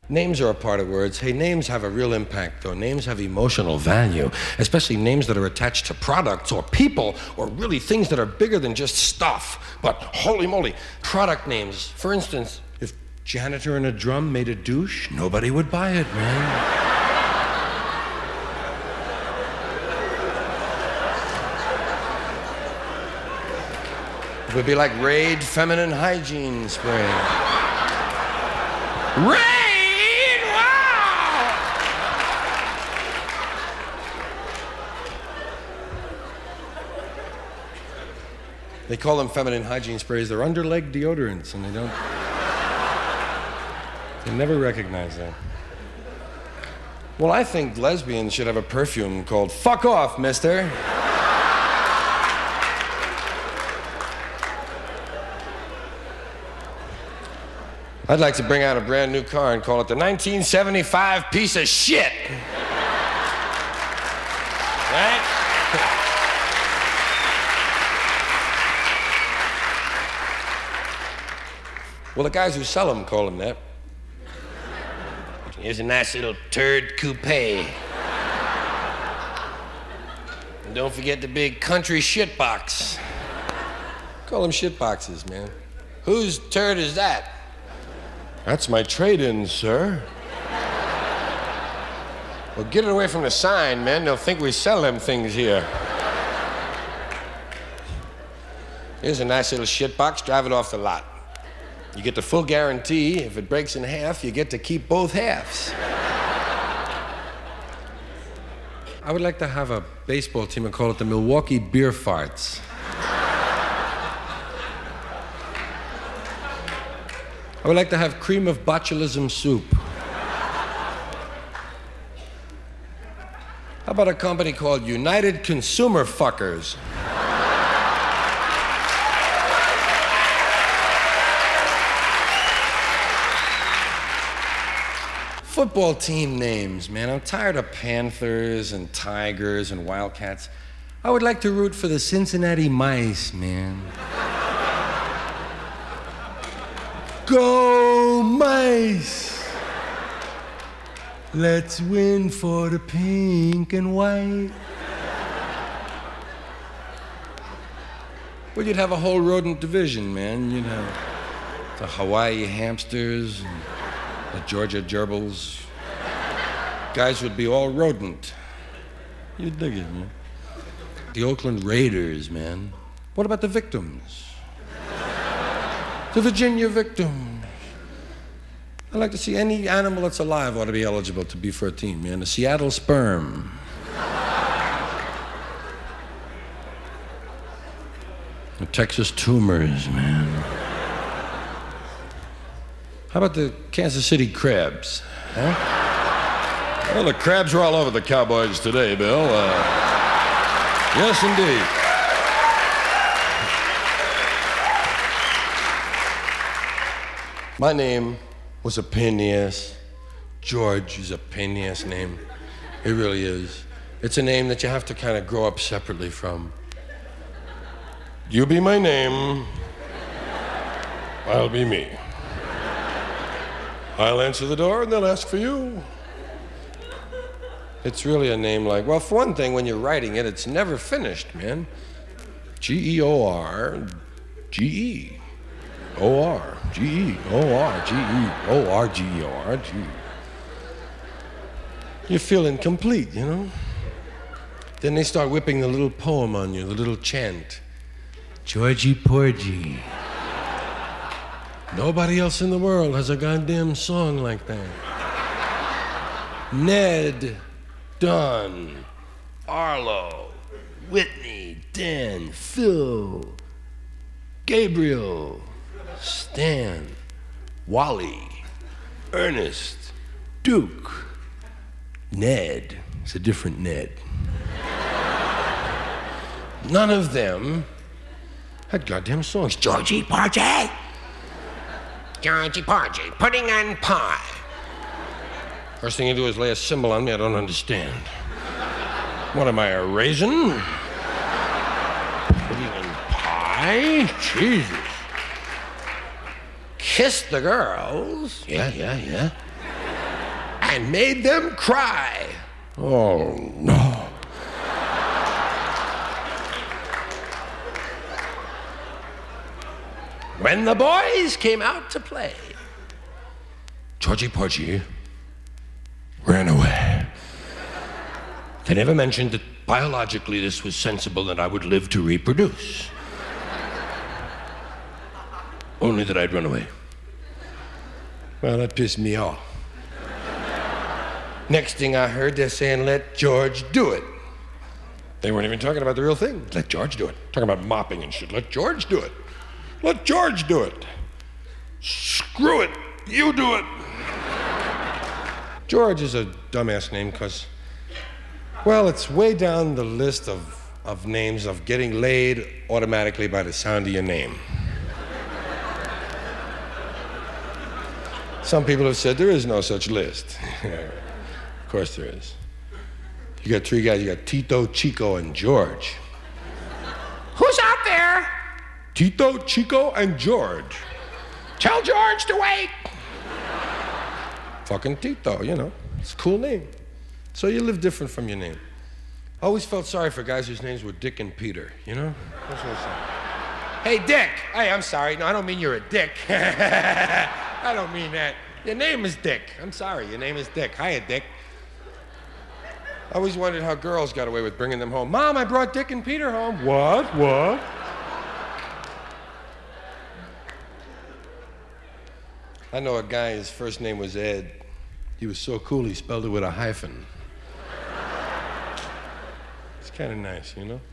Names are a part of words. Hey, names have a real impact, though. Names have emotional value, especially names that are attached to products or people or really things that are bigger than just stuff. But holy moly, product names. For instance, if Janitor and a Drum made a douche, nobody would buy it, man. It would be like Raid Feminine Hygiene Spray. Raid! They call them feminine hygiene sprays. They're underleg deodorants, and they never recognize that. Well, I think lesbians should have a perfume called Fuck Off, Mister. I'd like to bring out a brand new car and call it the 1975 piece of shit. Right? Well, the guys who sell them call them that. Here's a nice little turd coupe. And don't forget the big country shit box. Call them shit boxes, man. Whose turd is that? That's my trade-in, sir. Well, get it away from the sign, man. They'll think we sell them things here. Here's a nice little shit box. Drive it off the lot. You get the full guarantee. If it breaks in half, you get to keep both halves. I would like to have a baseball team and call it the Milwaukee Beer Farts. I would like to have cream of botulism soup. How about a company called United Consumer Fuckers? Football team names, man. I'm tired of Panthers and Tigers and Wildcats. I would like to root for the Cincinnati Mice, man. Go Mice! Let's win for the pink and white. Well, you'd have a whole rodent division, man. You'd have the Hawaii hamsters and the Georgia gerbils. Guys would be all rodent. You'd dig it, man. The Oakland Raiders, man. What about the victims? The Virginia victims. I'd like to see any animal that's alive ought to be eligible to be for a team, man. The Seattle Sperm. The Texas Tumors, man. How about the Kansas City Crabs? Huh? Well, the crabs are all over the Cowboys today, Bill. Yes, indeed. My name was a pain in the ass. George is a pain in the ass name. It really is. It's a name that you have to kind of grow up separately from. You be my name, I'll be me. I'll answer the door and they'll ask for you. It's really a name like, well, for one thing, when you're writing it, it's never finished, man. G-E-O-R-G-E. O-R-G-E-O-R-G-E-O-R-G-E-O-R-G. You feel incomplete, you know? Then they start whipping the little poem on you, the little chant. Georgie Porgy. Nobody else in the world has a goddamn song like that. Ned, Don, Arlo, Whitney, Dan, Phil, Gabriel, Stan, Wally, Ernest, Duke, Ned. It's a different Ned. None of them had goddamn songs. Georgie Porgy. Georgie Porgy, pudding and pie. First thing you do is lay a symbol on me I don't understand. What am I, a raisin? Pudding and pie? Jesus. Kiss the girls? Yeah. and made them cry. Oh, no. When the boys came out to play, Georgie Porgy ran away. They never mentioned that biologically this was sensible and I would live to reproduce. Only that I'd run away. Well, that pissed me off. Next thing I heard, they're saying, let George do it. They weren't even talking about the real thing. Let George do it. Talking about mopping and shit. Let George do it. Let George do it. Screw it. You do it. George is a dumbass name because, well, it's way down the list of names of getting laid automatically by the sound of your name. Some people have said there is no such list. Of course there is. You got three guys. You got Tito, Chico, and George. Who's out there? Tito, Chico, and George. Tell George to wait. Fucking Tito, you know. It's a cool name. So you live different from your name. I always felt sorry for guys whose names were Dick and Peter, you know? That's what I said. Hey, Dick. Hey, I'm sorry. No, I don't mean you're a dick. I don't mean that. Your name is Dick. I'm sorry. Your name is Dick. Hiya, Dick. I always wondered how girls got away with bringing them home. Mom, I brought Dick and Peter home. What? I know a guy, his first name was Ed. He was so cool, he spelled it with a hyphen. It's kind of nice, you know?